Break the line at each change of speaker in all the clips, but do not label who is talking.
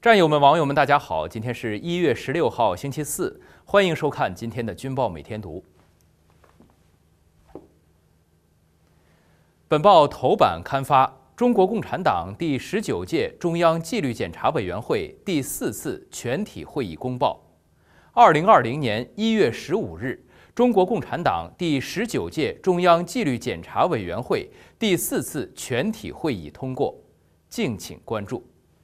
战友们、网友们，大家好！今天是1月16号，星期四，欢迎收看今天的《军报每天读》。本报头版刊发中国共产党第19届中央纪律检查委员会第4次全体会议公报。2020年1月15日，中国共产党第19届中央纪律检查委员会第4次全体会议通过，敬请关注。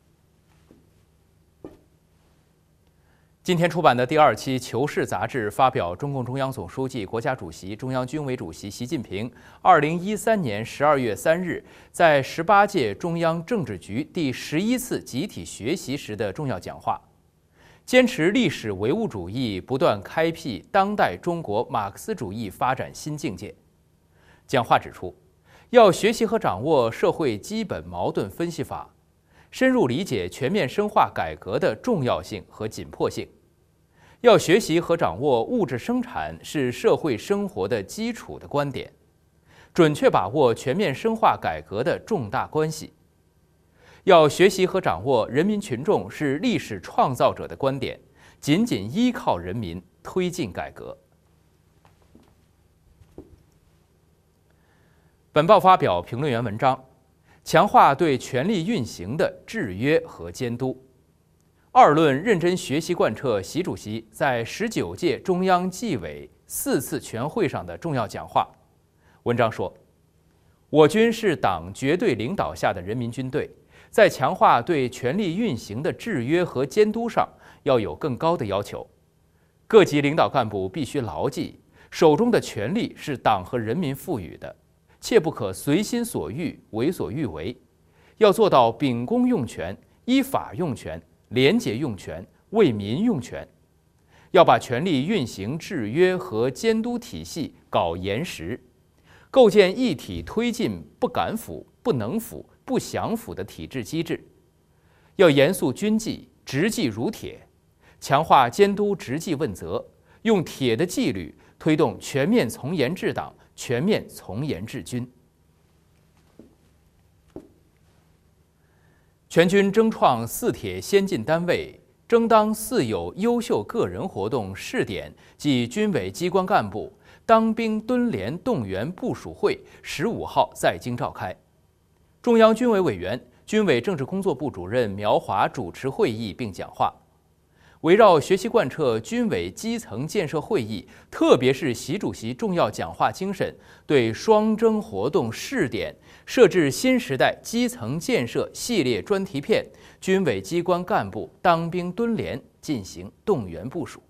今天出版的第2期《求是》杂志发表中共中央总书记、国家主席、中央军委主席习近平2013年12月3日在18届中央政治局第11次集体学习时的重要讲话，坚持历史唯物主义，不断开辟当代中国马克思主义发展新境界。讲话指出，要学习和掌握社会基本矛盾分析法，深入理解全面深化改革的重要性和紧迫性，要学习和掌握物质生产是社会生活的基础的观点，准确把握全面深化改革的重大关系，要学习和掌握人民群众是历史创造者的观点，紧紧依靠人民推进改革。本报发表评论员文章，强化对权力运行的制约和监督。二论认真学习贯彻习主席在19届中央纪委4次全会上的重要讲话。文章说，我军是党绝对领导下的人民军队，在强化对权力运行的制约和监督上要有更高的要求。各级领导干部必须牢记，手中的权力是党和人民赋予的，切不可随心所欲、为所欲为，要做到秉公用权、依法用权、廉洁用权、为民用权，要把权力运行制约和监督体系搞严实，构建一体推进不敢腐、不能腐、不想腐的体制机制，要严肃军纪，执纪如铁，强化监督执纪问责，用铁的纪律推动全面从严治党、全面从严治军。全军争创四铁先进单位，争当四有优秀个人活动试点暨军委机关干部当兵蹲连动员部署会15号在京召开。中央军委委员、军委政治工作部主任苗华主持会议并讲话。围绕学习贯彻军委基层建设会议，特别是习主席重要讲话精神，对双征活动试点设置新时代基层建设系列专题片，军委机关干部当兵蹲连进行动员部署。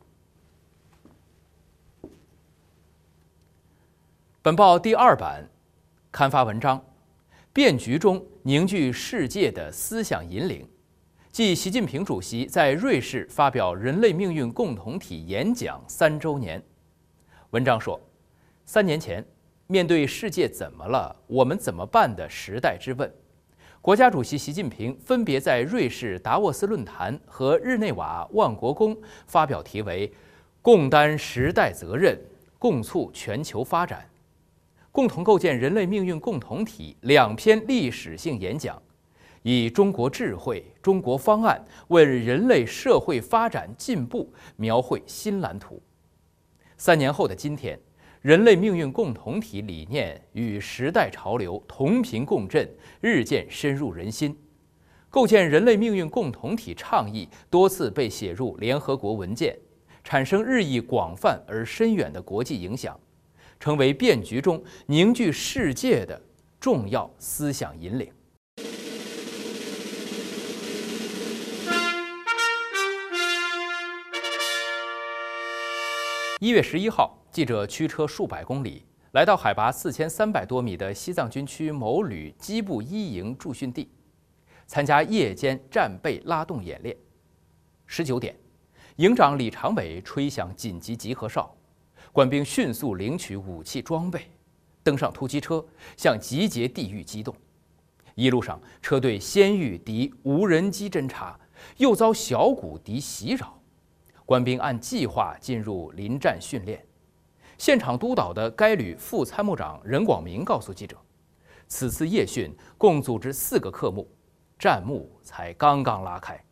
本报第2版刊发文章，变局中凝聚世界的思想引领。继习近平主席在瑞士发表人类命运共同体演讲3周年。文章说，3年前，面对世界怎么了，我们怎么办的时代之问，国家主席习近平分别在瑞士达沃斯论坛和日内瓦万国宫发表题为《共担时代责任，共促全球发展，共同构建人类命运共同体》2篇历史性演讲，以中国智慧、中国方案为人类社会发展进步描绘新蓝图。3年后的今天，人类命运共同体理念与时代潮流同频共振，日渐深入人心。构建人类命运共同体倡议多次被写入联合国文件，产生日益广泛而深远的国际影响，成为变局中凝聚世界的重要思想引领。1月11号，记者驱车数百公里，来到海拔4300多米的西藏军区某旅机部1营驻训地，参加夜间战备拉动演练。19点，营长李长伟吹响紧急集合哨，官兵迅速领取武器装备，登上突击车，向集结地域机动。一路上，车队先遇敌无人机侦察，又遭小股敌袭扰。官兵按计划进入临战训练。现场督导的该旅副参谋长任广明告诉记者，此次夜训共组织4个科目，战幕才刚刚拉开。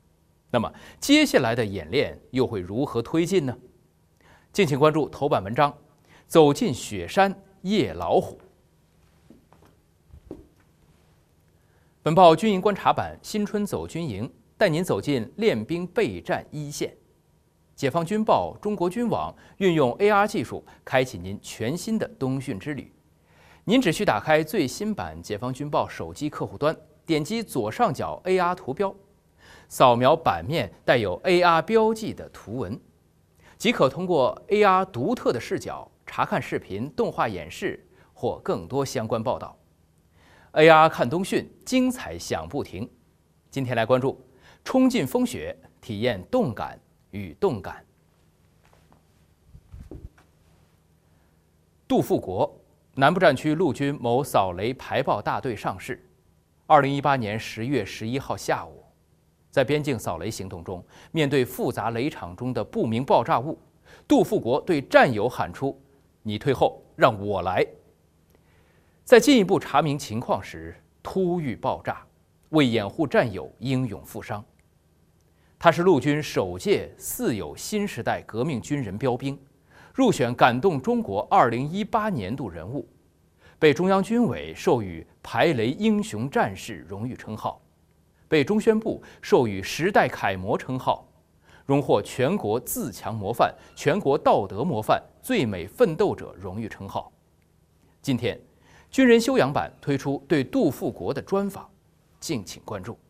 那么接下来的演练又会如何推进呢？敬请关注头版文章：走进雪山夜老虎。本报军营观察版新春走军营，带您走进练兵备战一线。解放军报、中国军网运用 AR 技术，开启您全新的冬训之旅。您只需打开最新版解放军报手机客户端，点击左上角 AR 图标，扫描版面带有 AR 标记的图文，即可通过 AR 独特的视角查看视频、动画演示或更多相关报道。AR 看冬训，精彩响不停。今天来关注：冲进风雪，体验动感与动感。杜富国，南部战区陆军某扫雷排爆大队上士。2018年10月11号下午，在边境扫雷行动中，面对复杂雷场中的不明爆炸物，杜富国对战友喊出：“你退后，让我来。”在进一步查明情况时，突遇爆炸，为掩护战友英勇负伤。他是陆军首届四有新时代革命军人标兵，入选感动中国2018年度人物，被中央军委授予排雷英雄战士荣誉称号，被中宣部授予时代楷模称号，荣获全国自强模范、全国道德模范、最美奋斗者荣誉称号。今天军人修养版推出对杜富国的专访，敬请关注。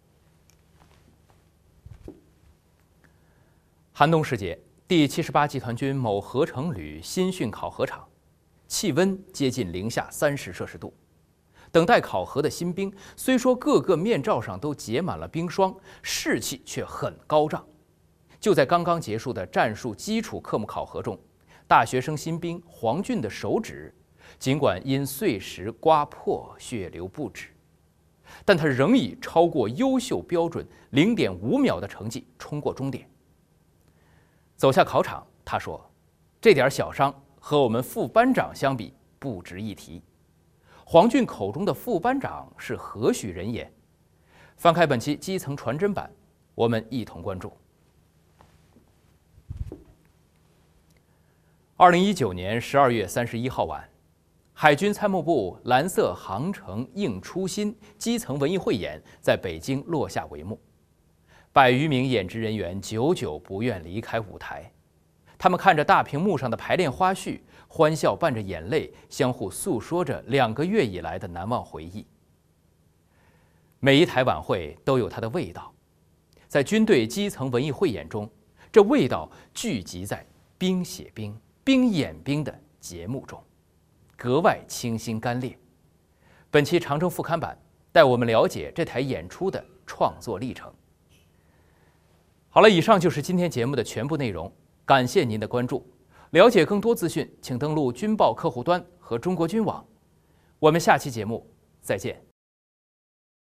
寒冬时节，第78集团军某合成旅新训考核场，气温接近零下30摄氏度。等待考核的新兵，虽说个个面罩上都结满了冰霜，士气却很高涨。就在刚刚结束的战术基础科目考核中，大学生新兵黄俊的手指尽管因碎石刮破，血流不止，但他仍以超过优秀标准0.5秒的成绩冲过终点。走下考场，他说：“这点小伤和我们副班长相比不值一提。”黄俊口中的副班长是何许人也？翻开本期基层传真版，我们一同关注。2019年12月31号晚，海军参谋部蓝色航程映初心基层文艺汇演在北京落下帷幕。100余名演职人员久久不愿离开舞台，他们看着大屏幕上的排练花絮，欢笑伴着眼泪，相互诉说着2个月以来的难忘回忆。每一台晚会都有它的味道，在军队基层文艺汇演中，这味道聚集在兵写兵、兵演兵的节目中，格外清新干烈。本期长征副刊版带我们了解这台演出的创作历程。好了，以上就是今天节目的全部内容，感谢您的关注。了解更多资讯，请登录军报客户端和中国军网。我们下期节目再见。